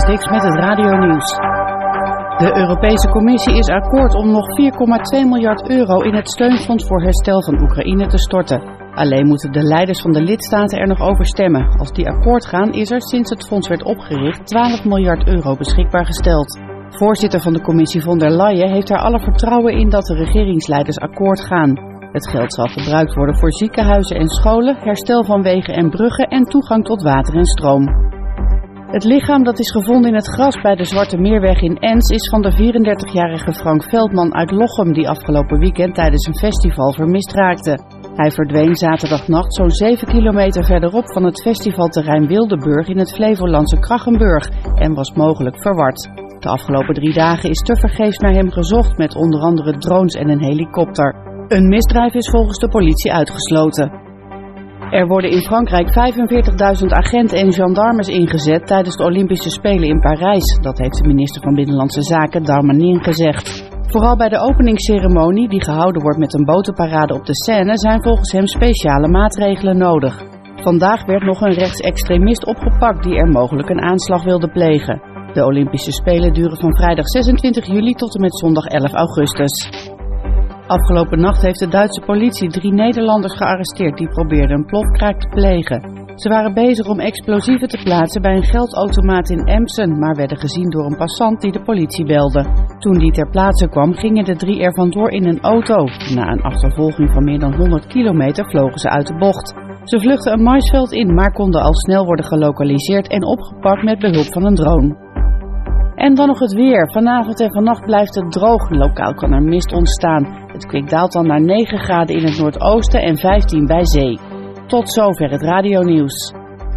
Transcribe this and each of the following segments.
Dix met het radionieuws. De Europese Commissie is akkoord om nog 4,2 miljard euro in het steunfonds voor herstel van Oekraïne te storten. Alleen moeten de leiders van de lidstaten er nog over stemmen. Als die akkoord gaan is er sinds het fonds werd opgericht 12 miljard euro beschikbaar gesteld. Voorzitter van de Commissie von der Leyen heeft er alle vertrouwen in dat de regeringsleiders akkoord gaan. Het geld zal gebruikt worden voor ziekenhuizen en scholen, herstel van wegen en bruggen en toegang tot water en stroom. Het lichaam dat is gevonden in het gras bij de Zwarte Meerweg in Enns is van de 34-jarige Frank Veldman uit Lochem die afgelopen weekend tijdens een festival vermist raakte. Hij verdween zaterdagnacht zo'n 7 kilometer verderop van het festivalterrein Wildeburg in het Flevolandse Krachenburg en was mogelijk verward. De afgelopen 3 dagen is tevergeefs naar hem gezocht met onder andere drones en een helikopter. Een misdrijf is volgens de politie uitgesloten. Er worden in Frankrijk 45.000 agenten en gendarmes ingezet tijdens de Olympische Spelen in Parijs. Dat heeft de minister van Binnenlandse Zaken Darmanin gezegd. Vooral bij de openingsceremonie, die gehouden wordt met een botenparade op de Seine, zijn volgens hem speciale maatregelen nodig. Vandaag werd nog een rechtsextremist opgepakt die er mogelijk een aanslag wilde plegen. De Olympische Spelen duren van vrijdag 26 juli tot en met zondag 11 augustus. Afgelopen nacht heeft de Duitse politie 3 Nederlanders gearresteerd die probeerden een plofkraak te plegen. Ze waren bezig om explosieven te plaatsen bij een geldautomaat in Emsen, maar werden gezien door een passant die de politie belde. Toen die ter plaatse kwam, gingen de 3 er vandoor in een auto. Na een achtervolging van meer dan 100 kilometer vlogen ze uit de bocht. Ze vluchtten een maisveld in, maar konden al snel worden gelokaliseerd en opgepakt met behulp van een drone. En dan nog het weer. Vanavond en vannacht blijft het droog. Lokaal kan er mist ontstaan. Het kwik daalt dan naar 9 graden in het noordoosten en 15 bij zee. Tot zover het radionieuws.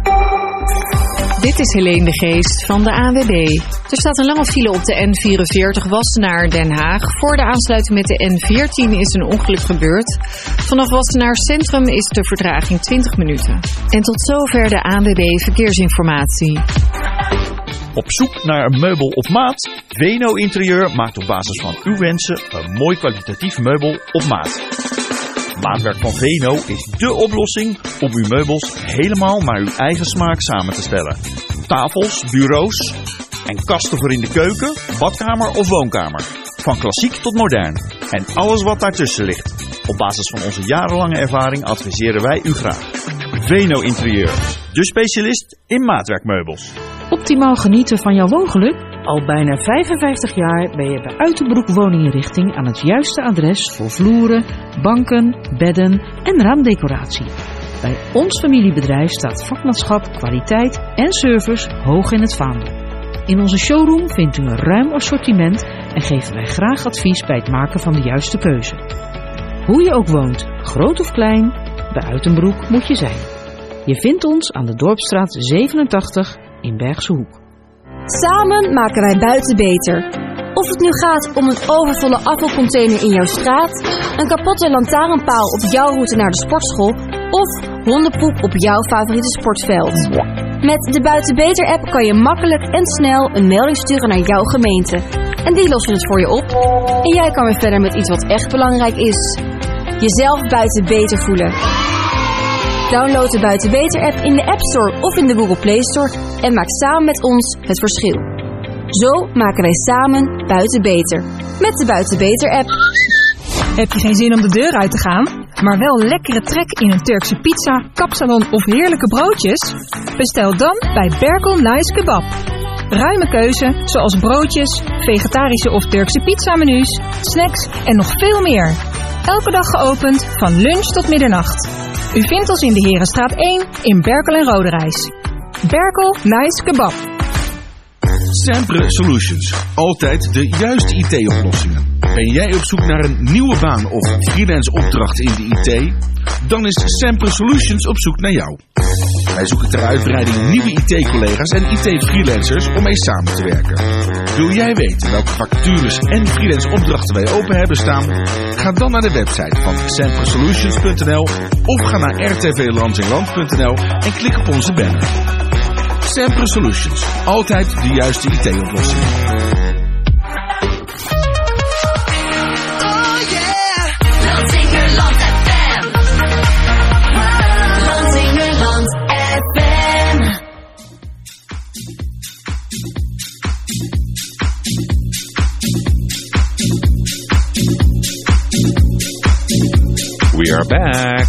Dit is Helene de Geest van de ANWB. Er staat een lange file op de N44 Wassenaar-Den Haag. Voor de aansluiting met de N14 is een ongeluk gebeurd. Vanaf Wassenaar Centrum is de vertraging 20 minuten. En tot zover de ANWB Verkeersinformatie. Op zoek naar een meubel op maat? Veno Interieur maakt op basis van uw wensen een mooi kwalitatief meubel op maat. Maatwerk van Veno is dé oplossing om uw meubels helemaal naar uw eigen smaak samen te stellen. Tafels, bureaus en kasten voor in de keuken, badkamer of woonkamer. Van klassiek tot modern en alles wat daartussen ligt. Op basis van onze jarenlange ervaring adviseren wij u graag. Veno Interieur, de specialist in maatwerkmeubels. Optimaal genieten van jouw woongeluk? Al bijna 55 jaar ben je bij Uitenbroek Woninginrichting aan het juiste adres voor vloeren, banken, bedden en raamdecoratie. Bij ons familiebedrijf staat vakmanschap, kwaliteit en service hoog in het vaandel. In onze showroom vindt u een ruim assortiment en geven wij graag advies bij het maken van de juiste keuze. Hoe je ook woont, groot of klein, bij Uitenbroek moet je zijn. Je vindt ons aan de Dorpsstraat 87 in Bergse Hoek. Samen maken wij buiten beter. Of het nu gaat om een overvolle afvalcontainer in jouw straat, een kapotte lantaarnpaal op jouw route naar de sportschool of hondenpoep op jouw favoriete sportveld. Met de Buiten Beter app kan je makkelijk en snel een melding sturen naar jouw gemeente. En die lossen het voor je op. En jij kan weer verder met iets wat echt belangrijk is. Jezelf buiten beter voelen. Download de Buiten Beter app in de App Store of in de Google Play Store en maak samen met ons het verschil. Zo maken wij samen buiten beter. Met de Buiten Beter app. Heb je geen zin om de deur uit te gaan, maar wel lekkere trek in een Turkse pizza, kapsalon of heerlijke broodjes? Bestel dan bij Berkel Nice Kebab. Ruime keuze, zoals broodjes, vegetarische of Turkse pizzamenu's, snacks en nog veel meer. Elke dag geopend van lunch tot middernacht. U vindt ons in de Herenstraat 1 in Berkel en Roderijs. Berkel Nice Kebab. Sempre Solutions. Altijd de juiste IT-oplossingen. Ben jij op zoek naar een nieuwe baan of freelance opdracht in de IT? Dan is Sempre Solutions op zoek naar jou. Wij zoeken ter uitbreiding nieuwe IT-collega's en IT-freelancers om mee samen te werken. Wil jij weten welke vacatures en freelance opdrachten wij open hebben staan? Ga dan naar de website van sempersolutions.nl of ga naar rtvlandsingland.nl en klik op onze banner. Sempre Solutions. Altijd de juiste IT-oplossing. We are back.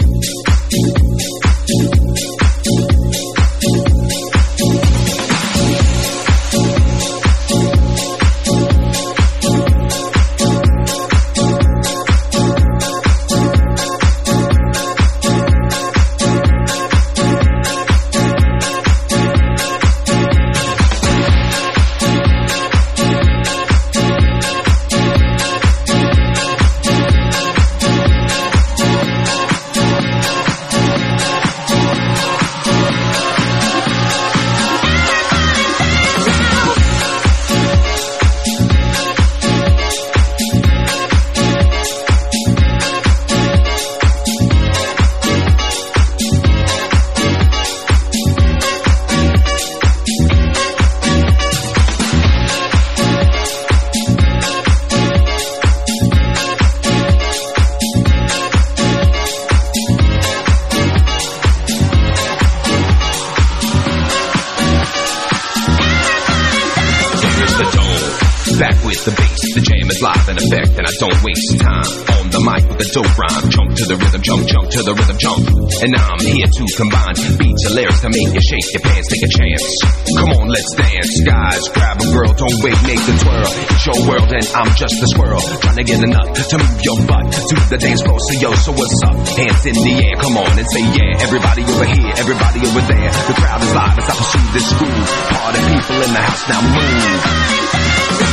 Don't waste time on the mic with a dope rhyme. Jump to the rhythm, jump to the rhythm, jump. And I'm here to combine beats and lyrics to make you shake your pants, take a chance. Come on, let's dance, guys. Grab a girl, don't wait, make the twirl. It's your world and I'm just a squirrel, trying to get enough to move your butt to the dance floor. So yo, so what's up? Hands in the air, come on and say yeah. Everybody over here, everybody over there. The crowd is live as I pursue this groove. Party people in the house, now move.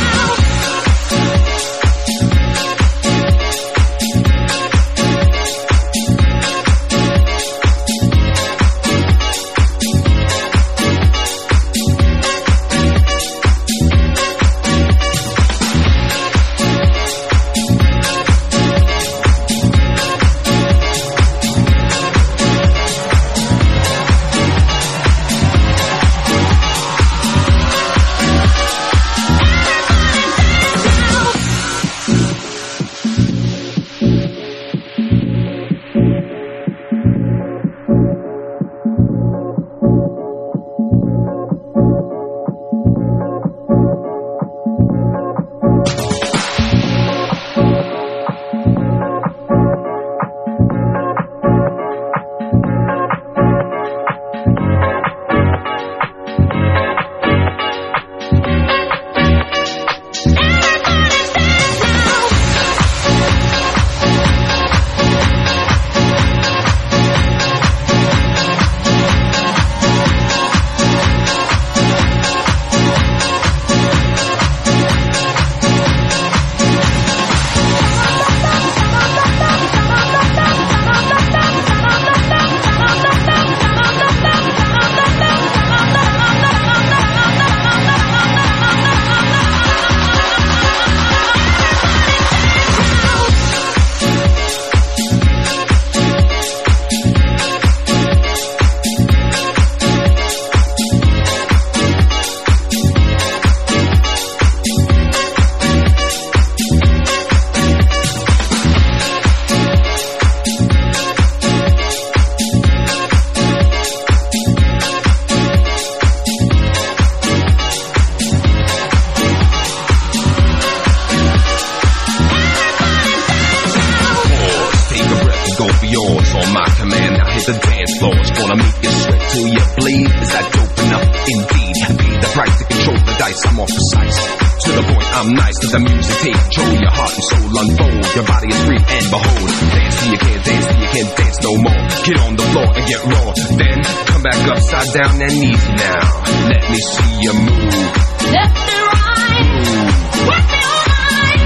The music take control, your heart and soul unfold. Your body is free and behold. Dance till you can't dance, till you can't dance no more. Get on the floor and get raw. Then come back upside down and easy now. Let me see you move. Left and right. Move. Work me all night.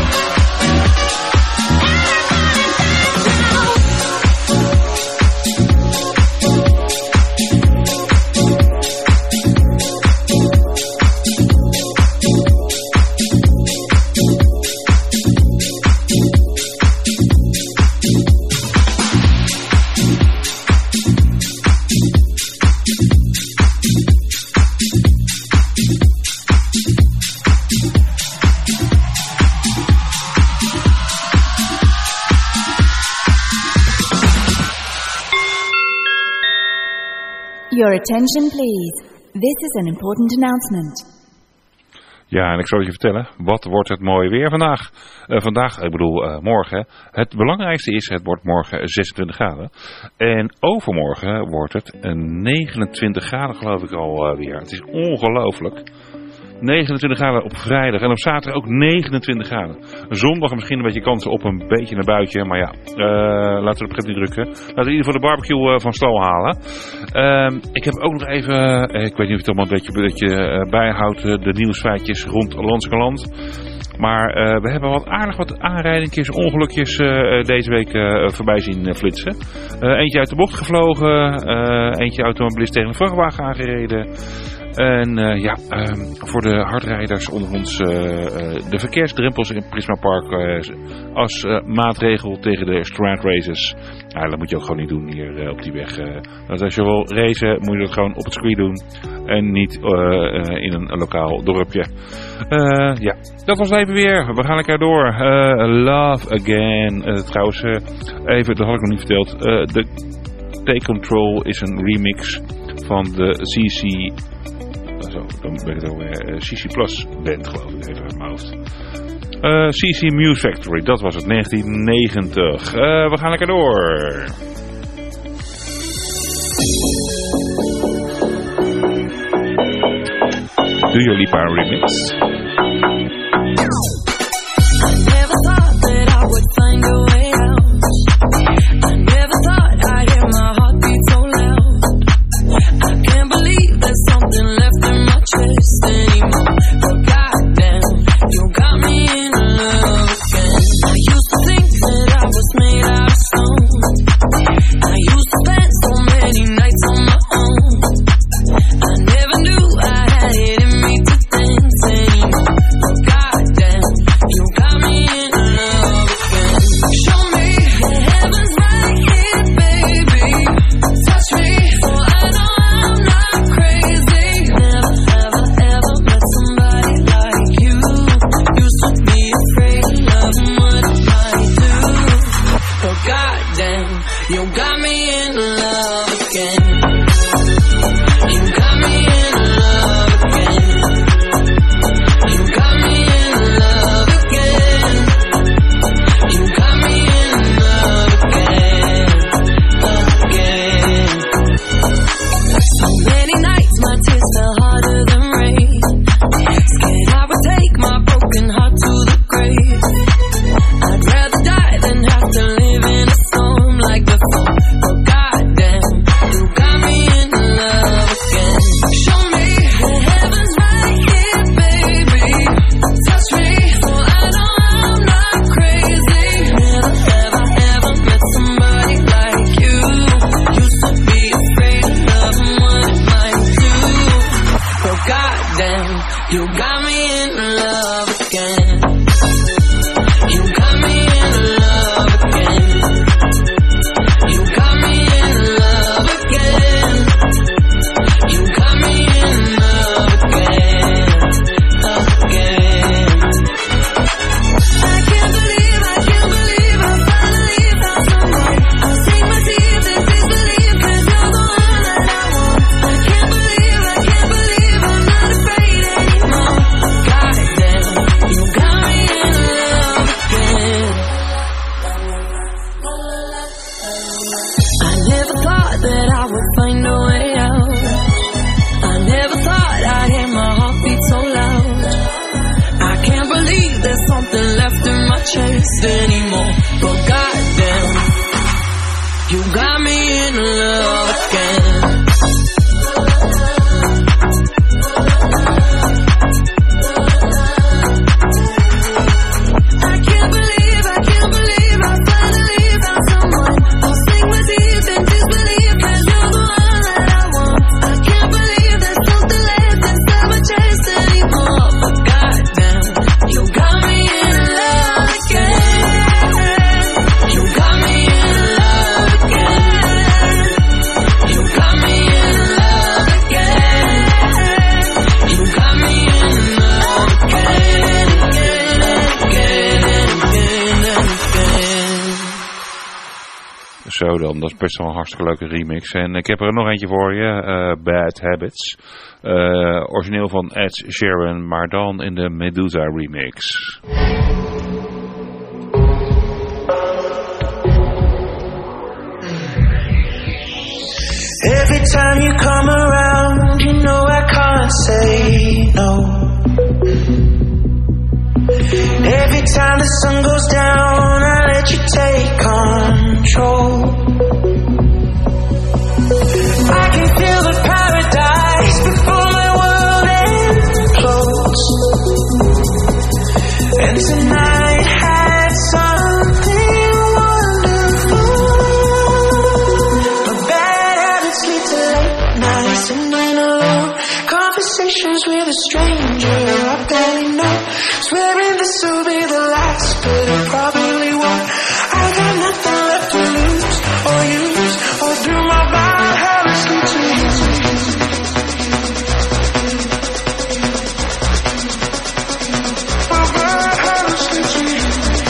Your attention, please. This is an important announcement. Ja, en ik zal je vertellen, wat wordt het mooie weer vandaag? Morgen. Het belangrijkste is, het wordt morgen 26 graden. En overmorgen wordt het 29 graden, geloof ik alweer. Het is ongelooflijk. 29 graden op vrijdag en op zaterdag ook 29 graden. Zondag misschien een beetje kansen op een beetje een buitje. Maar ja, laten we op het niet drukken. Laten we in ieder geval de barbecue van stal halen. Ik heb ook nog even, ik weet niet of je het allemaal een beetje bijhoudt, de nieuwsfeitjes rond Landskeland. Maar we hebben wat aanrijdingjes, ongelukjes deze week voorbij zien flitsen. Eentje uit de bocht gevlogen, eentje automobilist tegen een vrachtwagen aangereden. En voor de hardrijders onder ons de verkeersdrempels in Prisma Park als maatregel tegen de strand races. Ja, dat moet je ook gewoon niet doen hier op die weg. Want als je wil racen moet je dat gewoon op het circuit doen en niet in een lokaal dorpje. Dat was het even weer. We gaan lekker door. Love Again. Trouwens, even, dat had ik nog niet verteld. De Take Control is een remix van de CC... dan ben ik het alweer CC Plus band, geloof ik, even uit mijn hoofd. CC Music Factory, dat was het, 1990. We gaan lekker door. Dua Lipa remix. I never thought that I would find a way out. I never thought I'd hear my heartbeat so loud. I can't believe there's something left in my chest anymore. But goddamn, you got me in love again. I used to think that I was made out of stone. I used to spend so many nights on my own. I never knew I had it in me to dance anymore. But goddamn, you got me in love again. Show me the heavens right here, baby. Touch me, for I know I'm not crazy. Never, ever, ever met somebody like you. Used to be afraid of loving what it might do. But goddamn, you got me in love again. You got me in love again. You got me in love again. You got me in love again. So many nights my tears fell harder than rain. Scared I would take my broken heart to the grave. I'd rather die than have to live in a storm like before. But goddamn, you got me in love again. Show me the heavens right here, baby. Touch me, for I know I'm not crazy. Never, ever, ever met somebody like you. Used to be afraid of loving what it might do. But goddamn, you got me in love again. You got me in love again. You got me in love again. You got me in love again. I can't believe I finally found someone. I'll sink my teeth in disbelief 'cause you're the one that I want. I can't believe I'm not afraid anymore. Goddamn, you got me in love again. I never thought that I would find a way out. I never thought I'd hear my heartbeat so loud. I can't believe there's something left in my chest anymore. But goddamn, you got me in love again. I can't believe I finally found someone. I'll sink my teeth in disbelief 'cause you're the one that I want. I can't believe there's something left inside my chest anymore. But goddamn, you got me in love again. You got me in love again. You zo dan. Dat is best wel een hartstikke leuke remix. En ik heb er nog eentje voor je. Bad Habits. Origineel van Ed Sheeran, maar dan in de Medusa remix. Every time you come around, you know I can't say no. Every time the sun goes down, I let you take control. I can feel the paradise before my world implodes. And tonight had something wonderful. My bad habits lead to late nights and night alone. Conversations with a stranger I barely know. Swearing this will be the last, but it probably won't. I got nothing left to lose or use, or do my bad habits lead to you? My bad habits lead to you.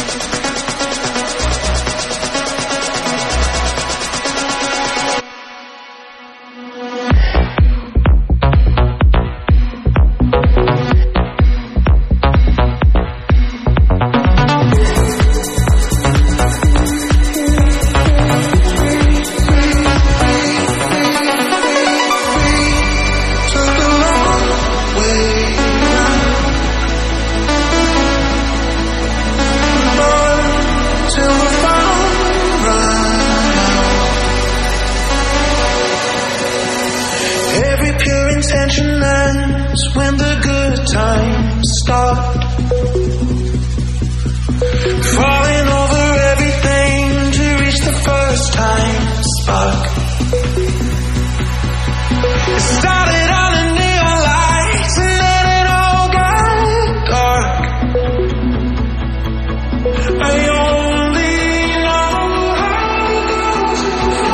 When the good times start, falling over everything to reach the first time spark. It started on the neon lights and then it all got dark. I only know how it goes.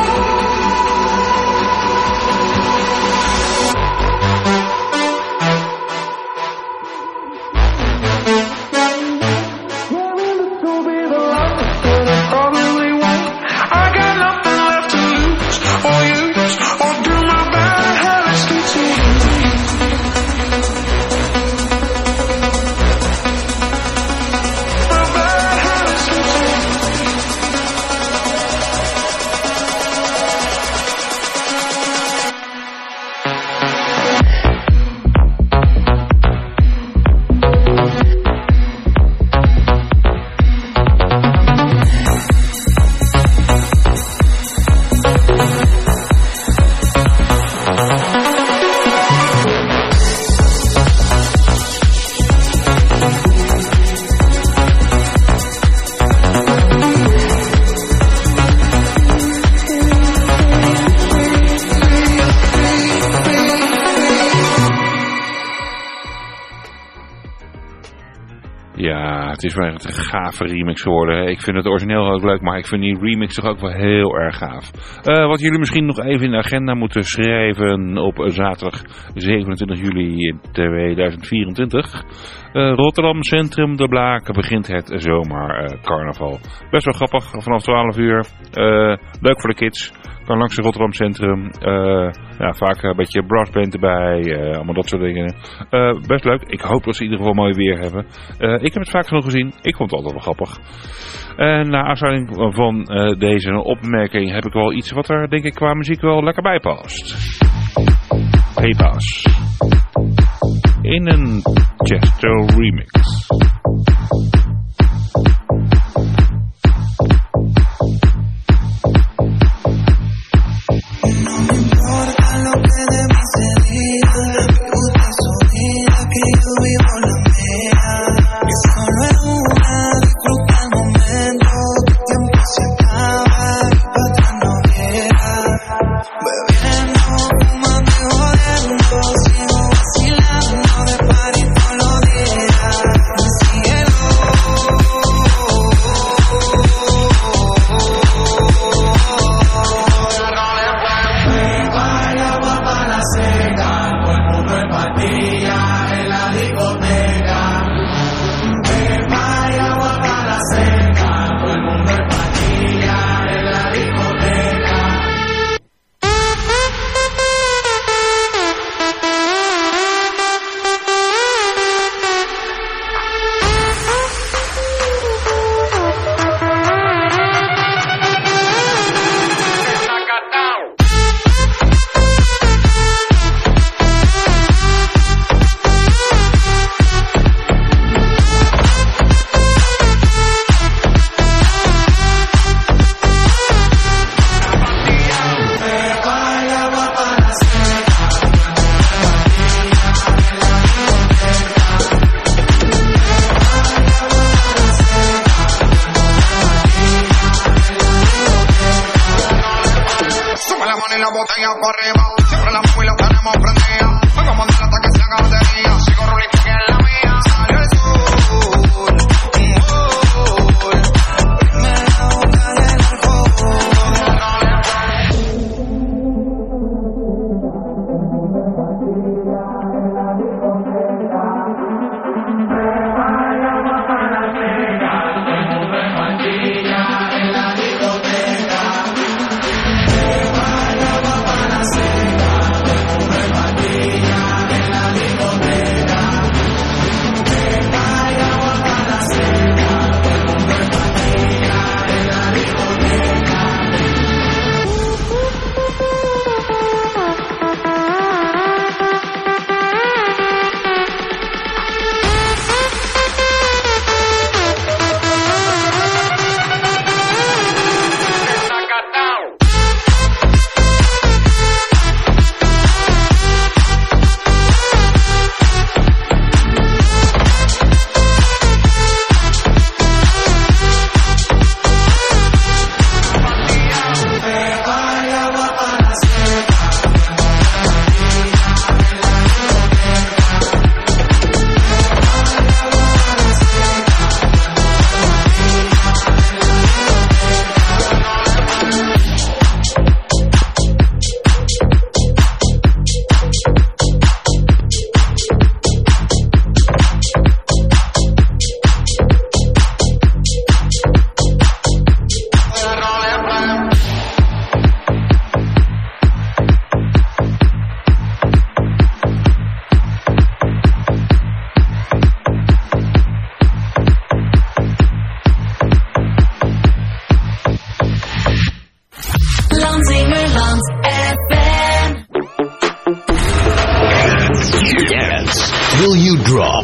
Het is wel echt een gave remix geworden. Ik vind het origineel ook leuk, maar ik vind die remix toch ook wel heel erg gaaf. Wat jullie misschien nog even in de agenda moeten schrijven op zaterdag 27 juli 2024. Rotterdam Centrum de Blaak begint het zomercarnaval. Best wel grappig, vanaf 12 uur. Leuk voor de kids. Kan langs het Rotterdam Centrum. Vaak een beetje brassband erbij. Allemaal dat soort dingen. Best leuk. Ik hoop dat ze in ieder geval mooi weer hebben. Ik heb het vaak genoeg gezien. Ik vond het altijd wel grappig. En na aansluiting van deze opmerking heb ik wel iets wat er denk ik qua muziek wel lekker bij past. Hey Bas. In een Chesto remix. Discoteca. botella para arriba. Siempre las movies las tenemos prendidas. Vengo a mandar hasta que se haga batería. Sigo rolling que es la mía. Salió el sol. Me la boca del alcohol. Will you drop?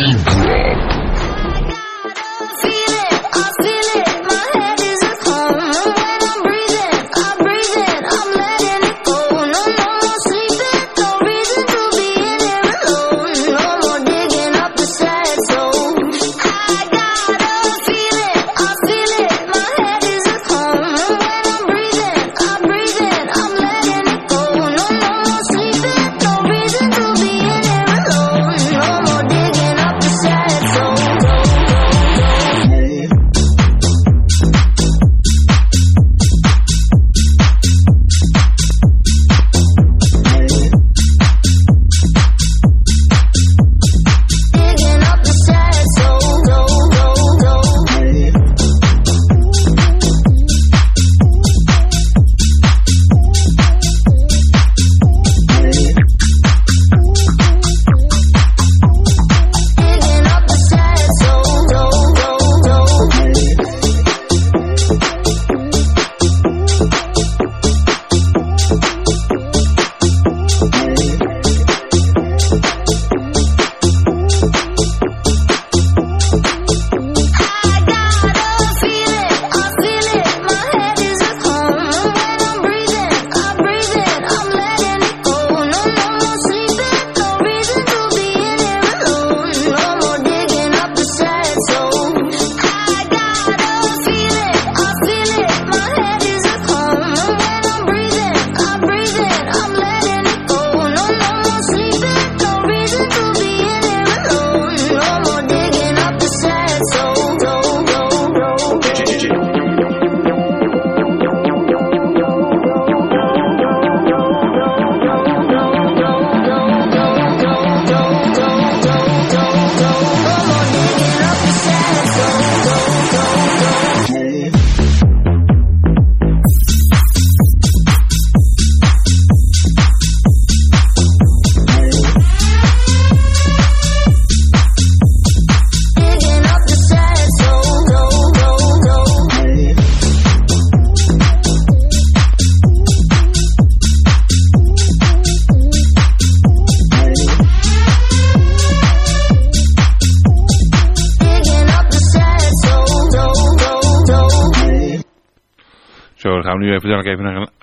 Zo, dan gaan we nu even naar een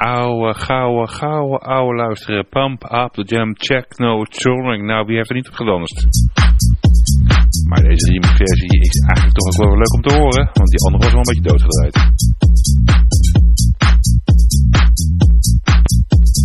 oude luisteren. Pump Up the Jam, Check No Touring. Nou, wie heeft er niet op gedanst? Maar deze remix-versie is eigenlijk toch ook wel leuk om te horen, want die andere was wel een beetje doodgedraaid.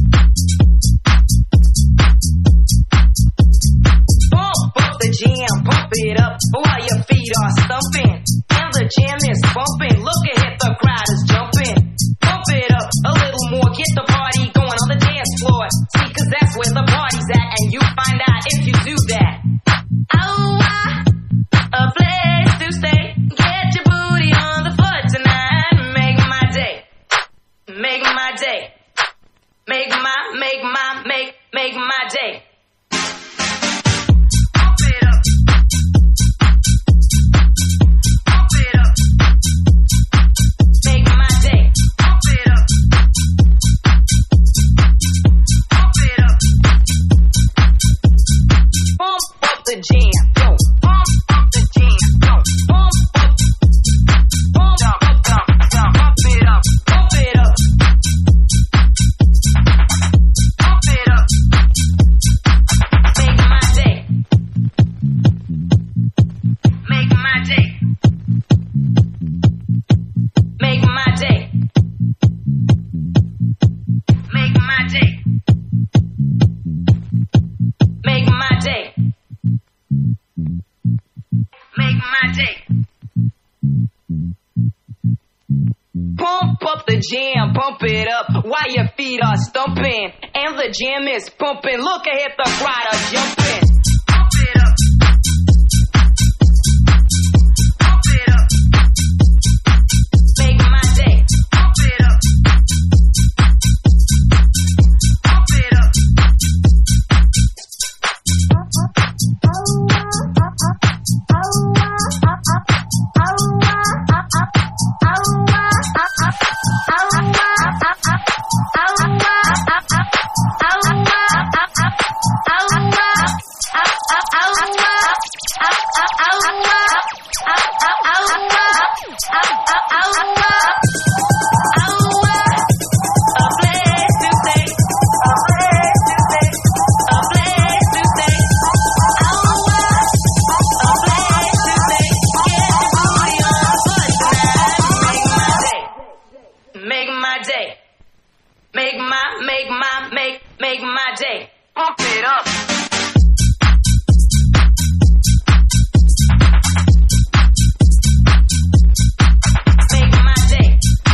it up while your feet are stumping. And the jam is bumping. Look ahead, the crowd is jumping. Pump it up a little more. Get the party going on the dance floor. See, 'cause that's where the party's at. And you find out if you do that. Oh, a place to stay. Get your booty on the floor tonight. Make my day. Make my day. Make my day. Pump it up. Pump it up. Make my day. Pump it up. Pump it up. Pump up the jam. Yo, pump up the jam. Yo, pump up. Pump up. Pump it up. Pump it up. Pump it up. Make my day. Make my day. Make my day. Make my day. Make my day. Make my day. Pump up the jam, pump it up while your feet are stumping. And the jam is pumping. Look ahead, the crowd are jumping. Pump it up. Pump it up. Make my day. Pump it up. Pump it up. Make my day. Pump it up. Make my day.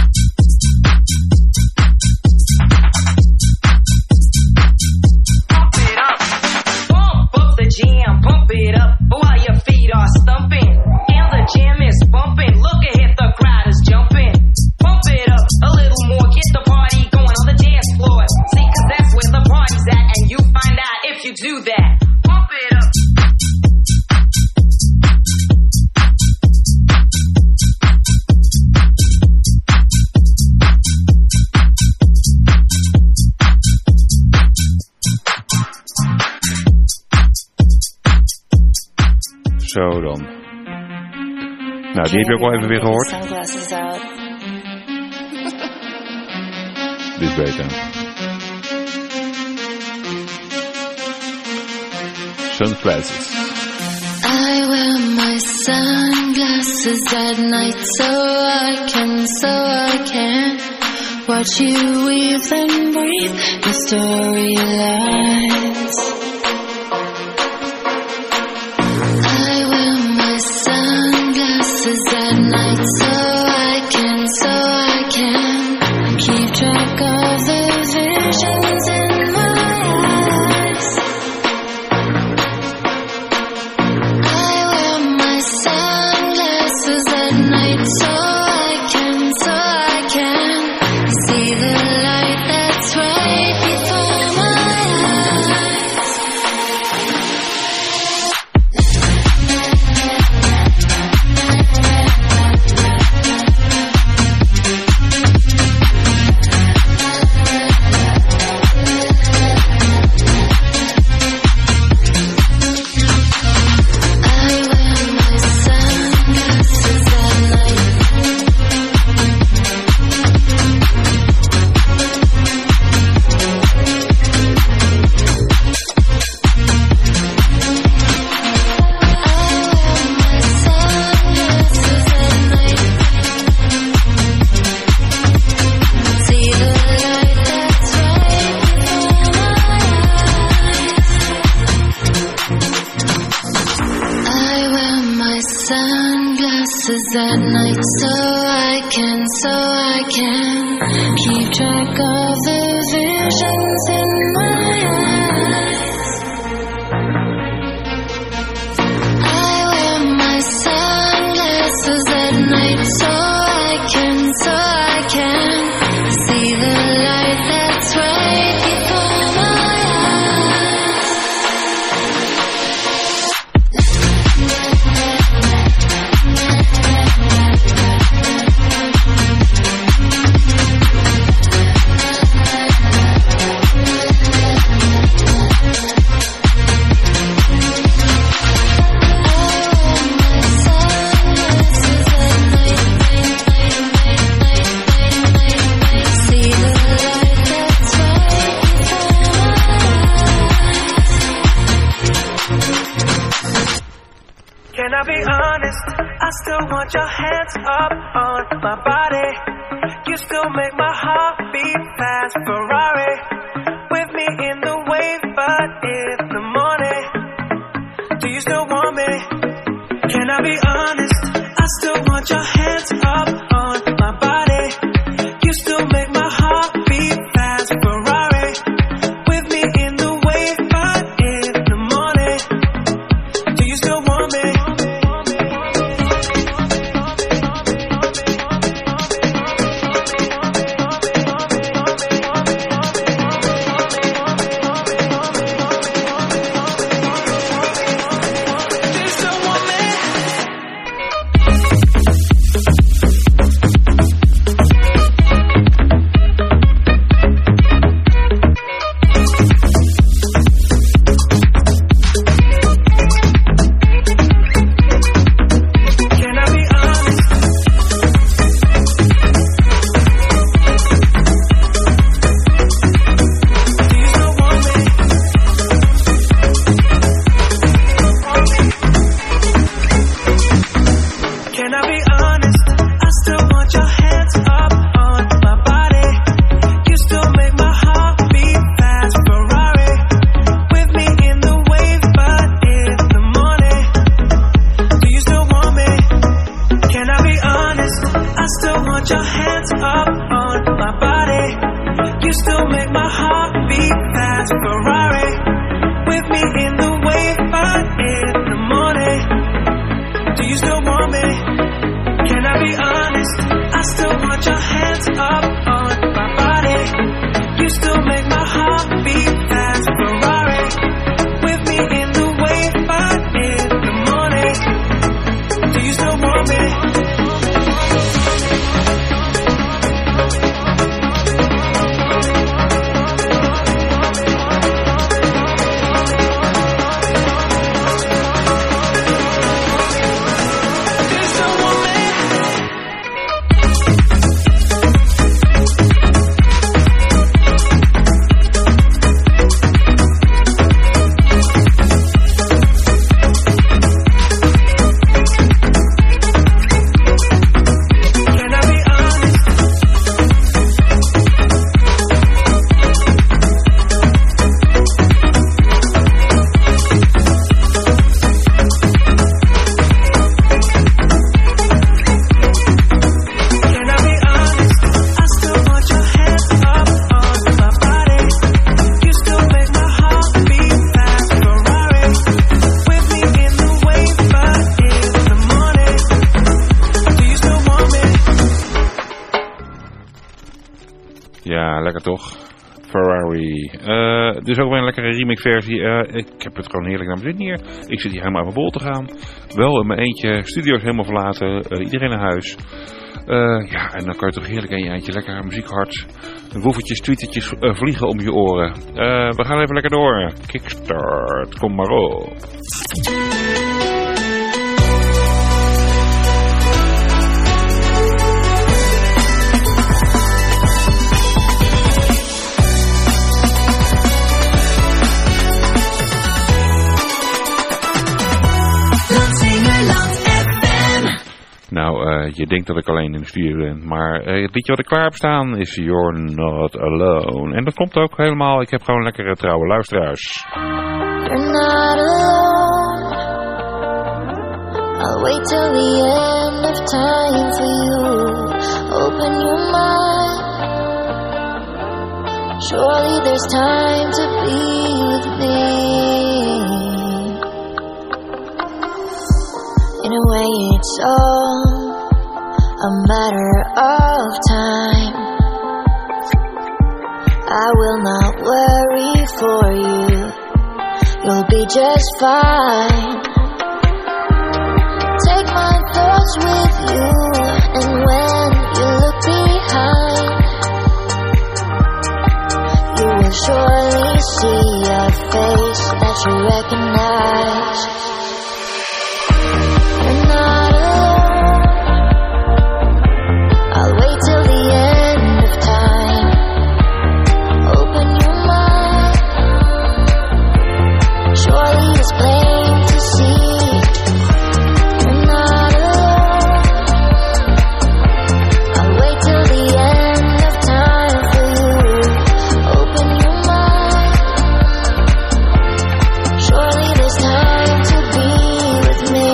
Pump it up. Pump up the jam. Pump it up while your feet are stumping. And the jam is bumping. Look ahead, the crowd is jumping. Pump it up a little more. Get the party going on the dance floor. See, 'cause that's where the party's at. And you find out if you do that. Pump it up. Zo dan. Nou, die heb je ook wel even weer gehoord. Sunglasses out. Dit is beter. Sunglasses. I wear my sunglasses at night so I can watch you weave and breathe the storylines. I wear my sunglasses at night so I can keep track of the visions in my eyes. I wear my sunglasses at night so I can see the light that's right before my eyes. sunglasses at night so I can keep track of the visions in my eyes. I wear my sunglasses at night so I can see the light that's right before my I still want your hands up on my body. You still make my heart beat fast. Ferrari with me in the wave, but in the morning, do you still want me? Can I be honest? I still want your hands up on my body. You still make my heart beat fast. Ferrari with me in the wave, but in the morning, do you still want me? Lekker toch? Ferrari. Dus ook weer een lekkere remixversie. Ik heb het gewoon heerlijk naar mijn zin hier. Ik zit hier helemaal aan mijn bol te gaan. Wel in mijn eentje. Studio's helemaal verlaten. Iedereen naar huis. Ja, en dan kan je toch heerlijk in je eindje lekker muziek hard. Woefertjes, tweetertjes vliegen om je oren. We gaan even lekker door. Kickstart. Kom maar op. Nou, je denkt dat ik alleen in de studio ben, maar het liedje wat ik klaar heb staan is You're Not Alone. En dat komt ook helemaal, ik heb gewoon lekkere trouwe luisteraars. You're not alone. I'll wait till the end of time for you. Open your mind. Surely there's time to be with me. In a way it's all a matter of time. I will not worry for you. You'll be just fine. Take my thoughts with you, and when you look behind, you will surely see a face that you recognize. You're not alone. I'll wait till the end of time. Open your mind. Surely it's plain to see. You're not alone. I'll wait till the end of time for you. Open your mind. Surely there's time to be with me.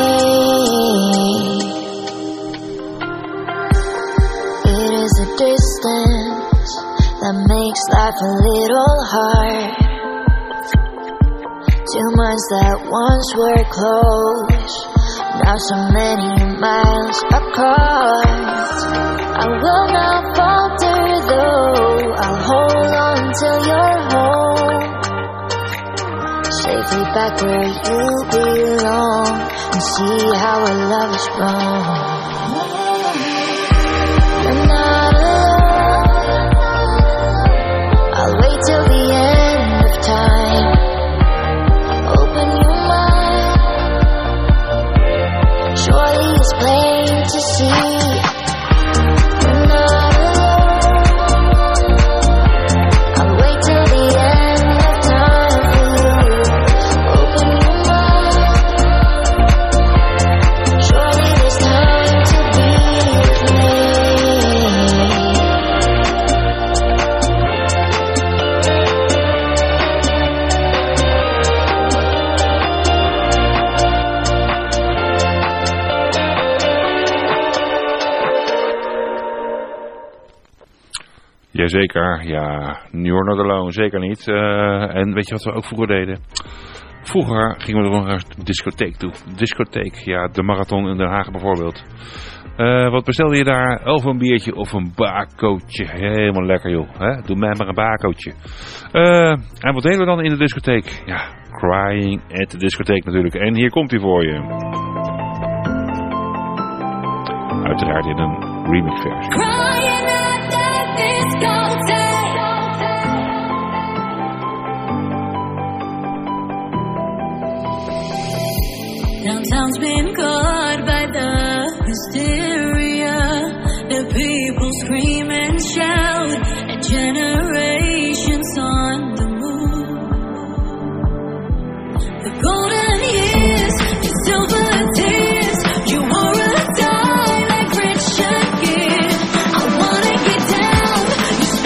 It is the distance that makes life a little hard. Two minds that once were close, now so many miles apart. I will not falter though, I'll hold on till you're home, safely back where you belong, and see how our love has grown. You're not alone. I'll wait till the end of time. Open your mind. Surely it's plain to see. You're not alone. I'll wait till the end of time for you. Open your mind. Surely there's time to be with me. Jazeker, ja, You're Not Alone, zeker niet. En weet je wat we ook vroeger deden? Vroeger gingen we nog naar de discotheek toe. Discotheek, ja, de Marathon in Den Haag bijvoorbeeld. Wat bestelde je daar? Of een biertje of een bakootje. Helemaal lekker joh, hè? Doe mij maar een bakootje. En wat deden we dan in de discotheek? Ja, Crying at the discotheek natuurlijk. En hier komt hij voor je. Uiteraard in een remix versie. Downtown's been caught by the hysteria. The people scream and shout at generations on the move. The golden years, the silver tears. You wore a tie like Richard Gere. I wanna get down. You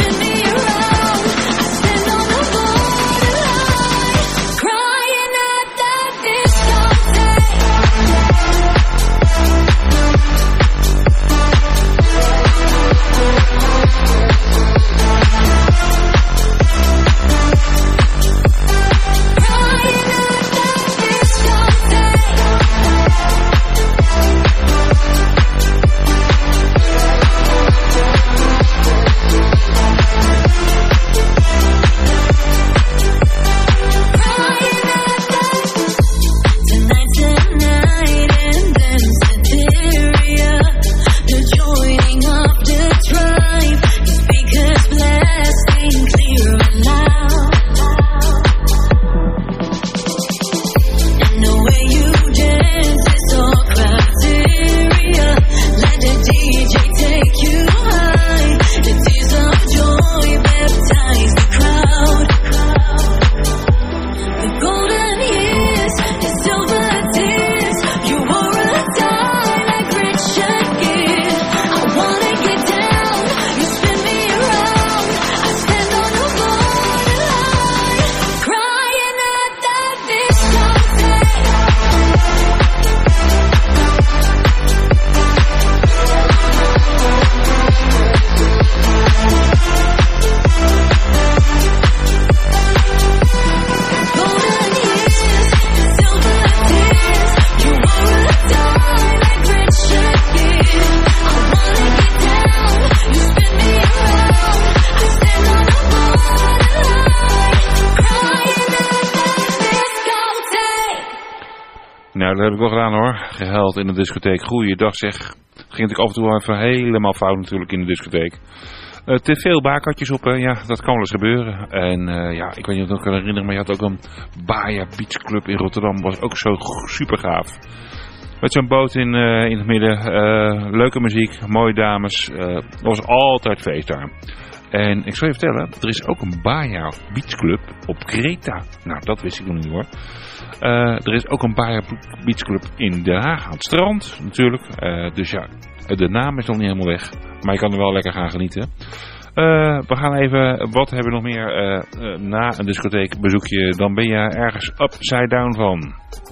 dat heb ik wel gedaan hoor. Gehuild in de discotheek. Goeiedag zeg. Ging natuurlijk af en toe even helemaal fout natuurlijk in de discotheek. Te veel bakertjes op, ja, dat kan wel eens gebeuren. En ja, ik weet niet of ik me kan herinneren, maar je had ook een Baja Beach Club in Rotterdam. Was ook zo super gaaf. Met zo'n boot in het midden. Leuke muziek, mooie dames. Was altijd feest daar. En ik zal je vertellen, er is ook een Baja Beach Club op Kreta. Nou, dat wist ik nog niet hoor. Er is ook een Baja Beach Club in Den Haag aan het strand natuurlijk. Dus ja, de naam is nog niet helemaal weg. Maar je kan er wel lekker gaan genieten. We gaan even, wat hebben we nog meer na een discotheekbezoekje? Dan ben je ergens upside down van.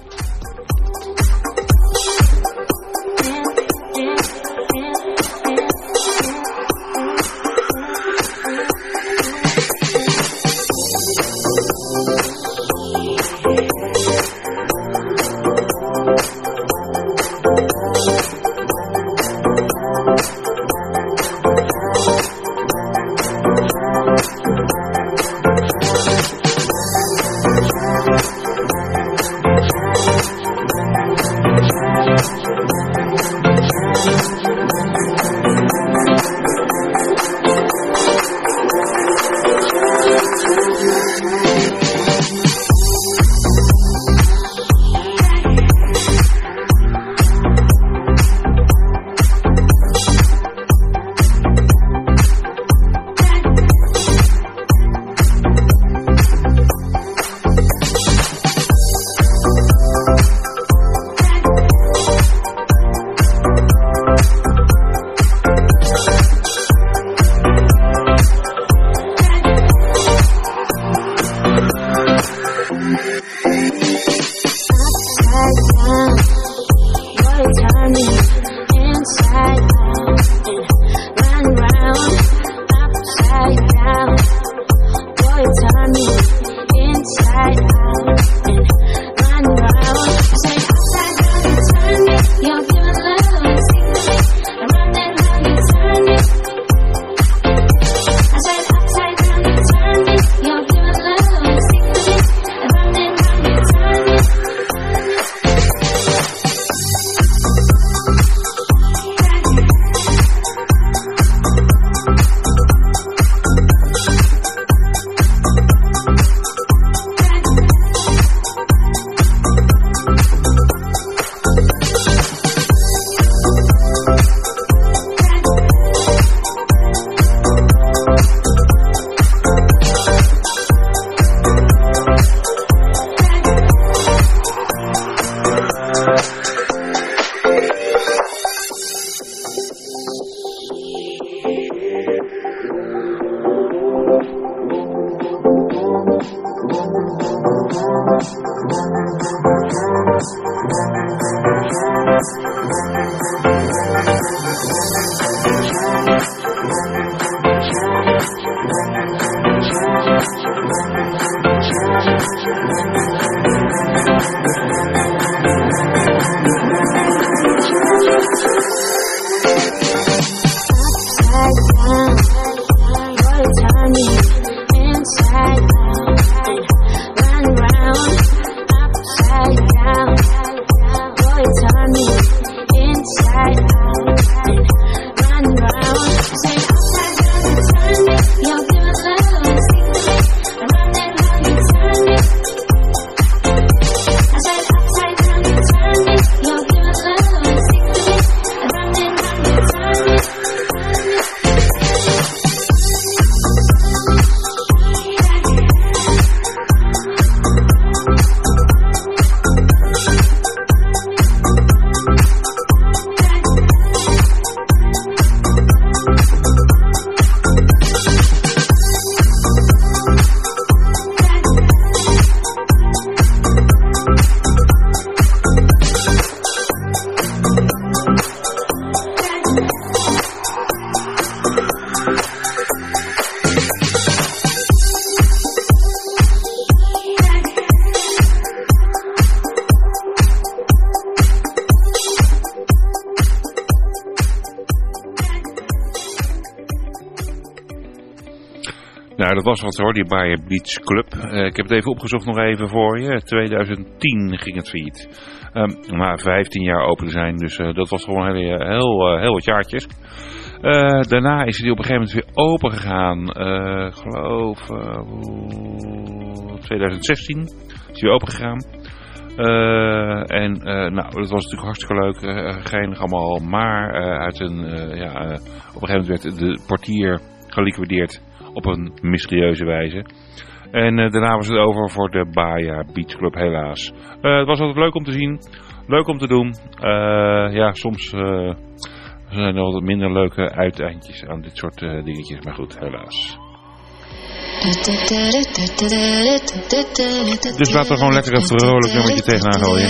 Nou, dat was wat hoor, die Baja Beach Club. Ik heb het even opgezocht nog even voor je. 2010 ging het failliet. Na 15 jaar open te zijn. Dus dat was gewoon heel wat jaartjes. Daarna is hij op een gegeven moment weer open gegaan. Ik geloof 2016 is hij weer open gegaan. Nou, dat was natuurlijk hartstikke leuk. Geinig allemaal. Maar op een gegeven moment werd de portier geliquideerd op een mysterieuze wijze. En daarna was het over voor de Baja Beach Club, helaas. Het was altijd leuk om te zien. Leuk om te doen. Soms zijn er wat minder leuke uiteindjes aan dit soort dingetjes. Maar goed, helaas. Dus laten we gewoon lekker een vrolijk nummertje tegenaan gooien.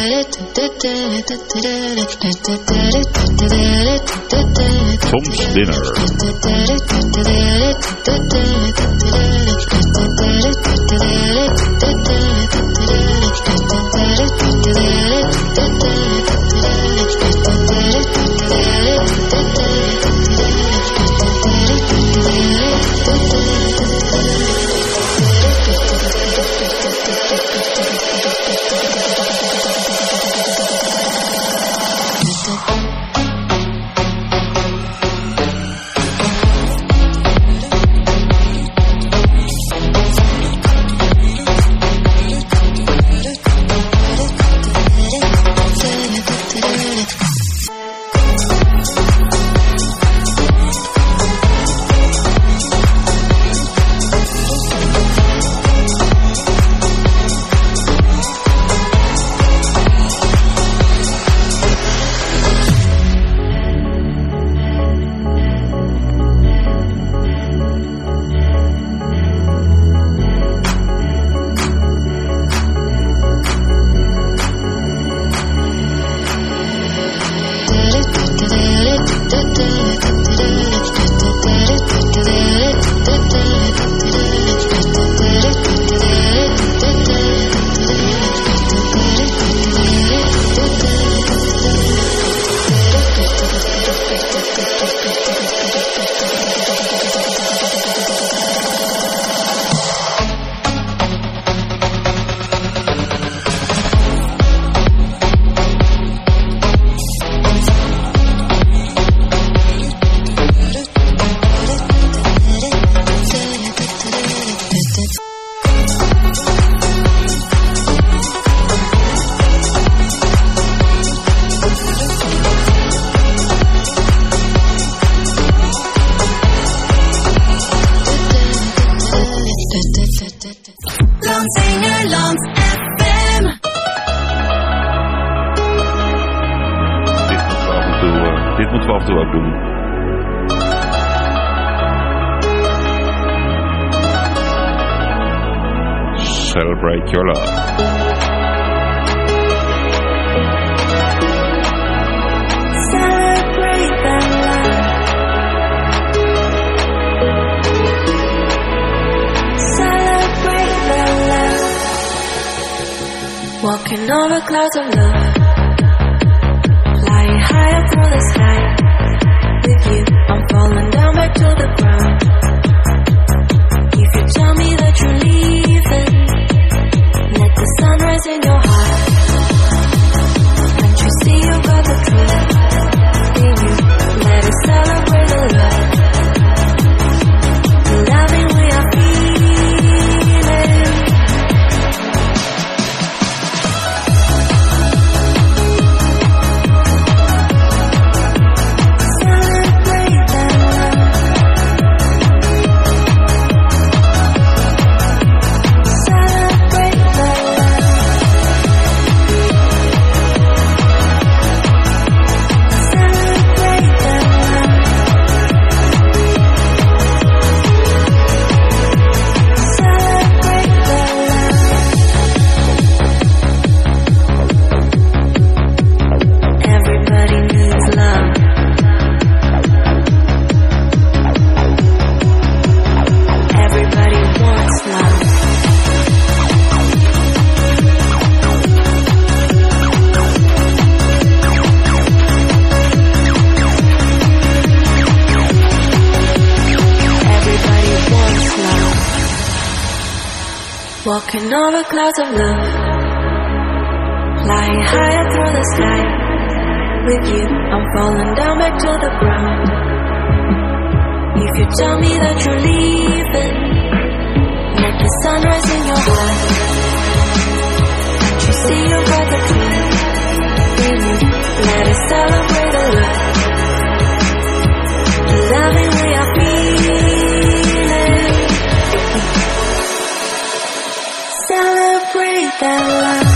Soms dinner. Dit moeten we af en toe ook doen. Celebrate your love. Celebrate that love. Celebrate that love. Walking over clouds of love. Flying high up through the sky. With you, I'm falling down back to the ground. If you tell me that you're leaving, let the sun rise in your heart. Can't you see you got the truth in you? Let us celebrate the love. The loving we are feeling. Celebrate that love. Celebrate that love. Celebrate that love. Celebrate that love. Everybody needs love. Everybody wants love. Everybody wants love. Walking over clouds of love. Flying higher through the sky. With you, I'm falling down back to the ground. If you tell me that you're leaving, like the sunrise in your eyes, can't you see your brother clear? Baby, let us celebrate the life. The loving we are feeling. Celebrate that love.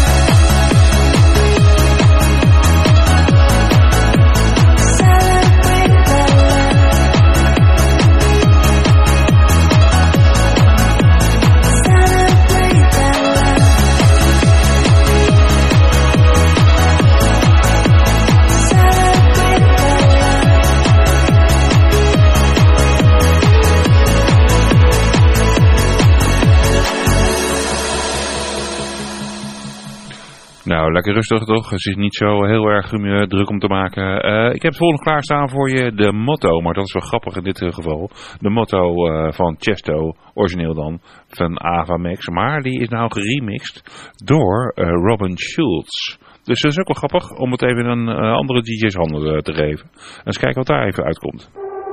Nou, lekker rustig toch? Het is niet zo heel erg druk om te maken. Ik heb het volgende klaarstaan voor je, de motto. Maar dat is wel grappig in dit geval. De motto van Chesto, origineel dan, van Ava Max. Maar die is nou geremixed door Robin Schulz. Dus dat is ook wel grappig om het even een andere DJ's handen te geven. Eens kijken wat daar even uitkomt.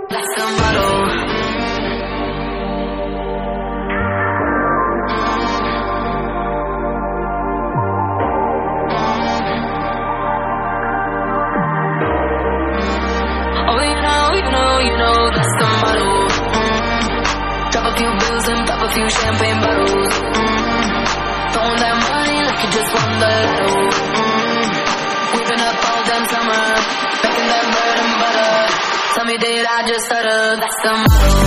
Few champagne bottles, throwing that money like you just won the lotto. Whipping up all damn summer, making that bread and butter. Tell me, did I just stutter? That's the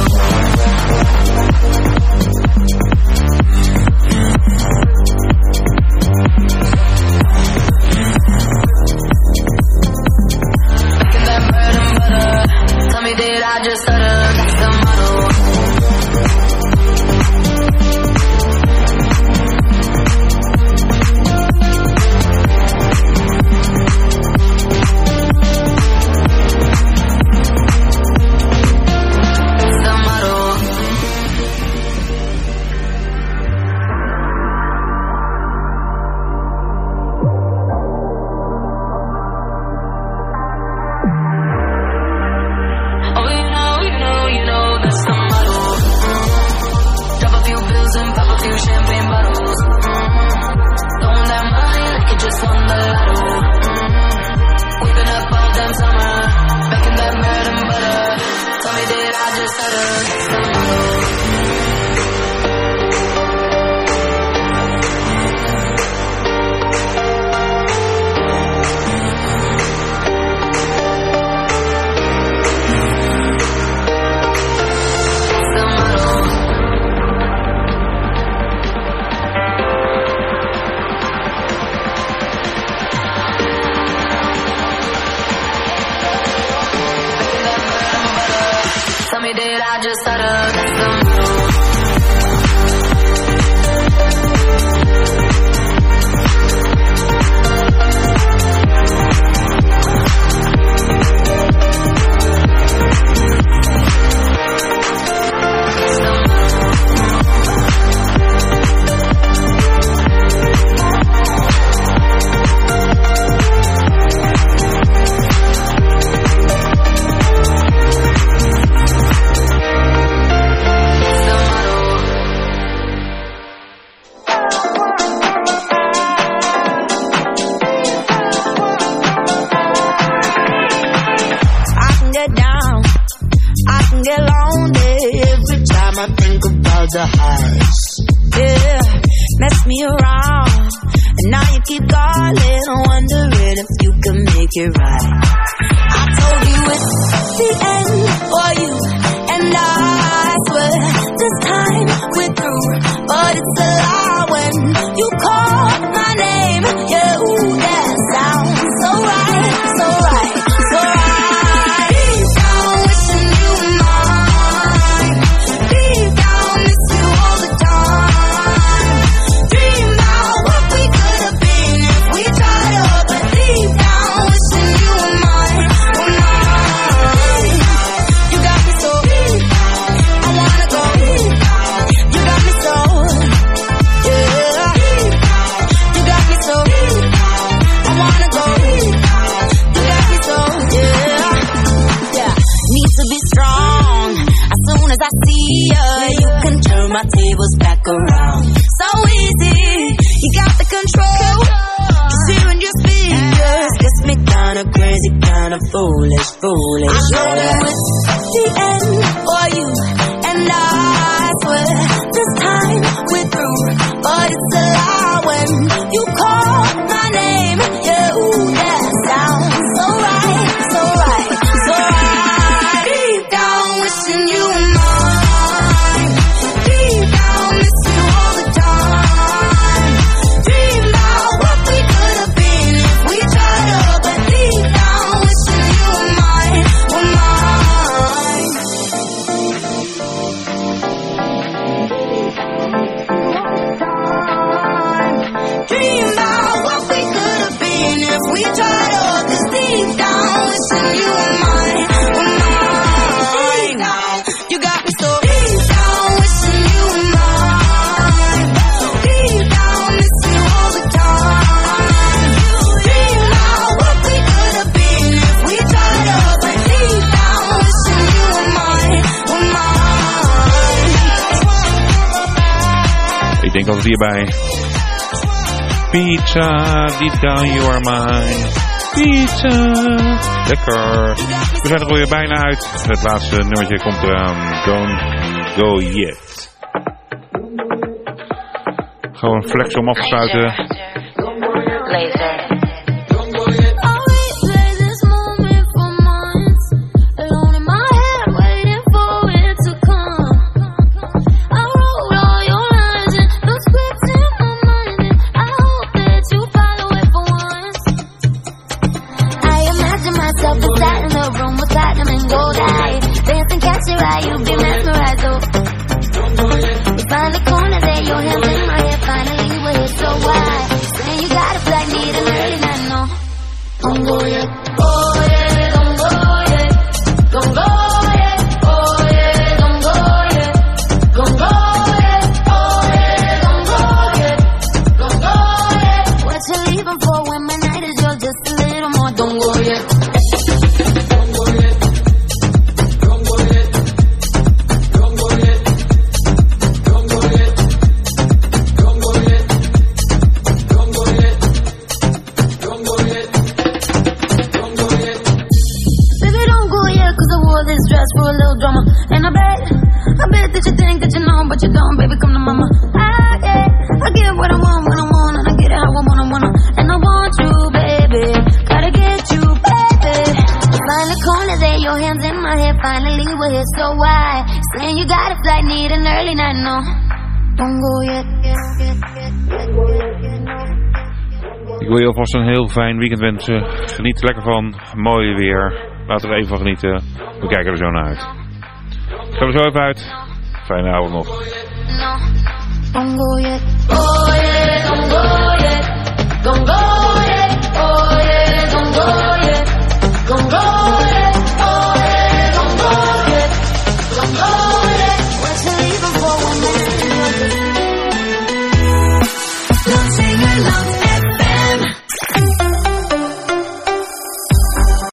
making that bread and butter. Tell me, did I just stutter? That's the motto. The highs, yeah, mess me around, and now you keep calling, wondering if you can make it right. I told you it's the end for you, and I swear this time we're through, but it's a lie when you call my name. Yeah, ooh, that sounds so right, so right, so right. Deep down, wishing you were mine. Deep down, miss you all the time. Dream about what we could have been if we tried up, but deep down, wishing you were mine, were mine. You got me so, I wanna go. You got me so, kinda foolish. I know that it's the end for you and I swear this time we're through, but it's a lie when you call my name. Yeah, ooh, that sounds so right. Deep down wishing you were mine. Deep down missing you all the time. Dream about what we could have been if we tried up, but deep down wishing you were mine. Dream about what we could have been if we tried up, 'cause deep down wishing you were mine. You got me so deep down wishing you were mine. Deep down missing you all the time. Dream about what we could have been if we tried up, but deep down wishing you were mine. Ik denk altijd hierbij. Pizza, deep down you are mine. Pizza. Lekker. We zijn er alweer bijna uit. Het laatste nummertje komt eraan. Don't go yet. Gewoon flex om af te sluiten. You be mesmerized, oh. We find the corner there, your hands in my hair. Finally we're here, so why? Saying you got a flight, need an early night, no. Don't go yet, oh yeah, don't go yet. Don't go yet, oh yeah, don't go yet. Don't go yet, oh yeah, don't go yet. Don't go yet. What you leaving for when my night is yours, just a little more. Don't go yet. For a little drama, and I bet that you think that you know, but you don't, baby, come to mama. I get what I want, and I get it how I wanna, and I want you, baby, gotta get you, baby. Find the corner there, your hands in my hair, finally we're here, so why? Saying you got a flight, need an early night, no, don't go yet. Ik wil je alvast een heel fijn weekend wensen. Geniet er lekker van, mooi weer. Laten we even van genieten. We kijken er zo naar uit. Gaan we zo even uit. Fijne avond nog. Don't go yet. Oh yeah, don't go yet. Don't go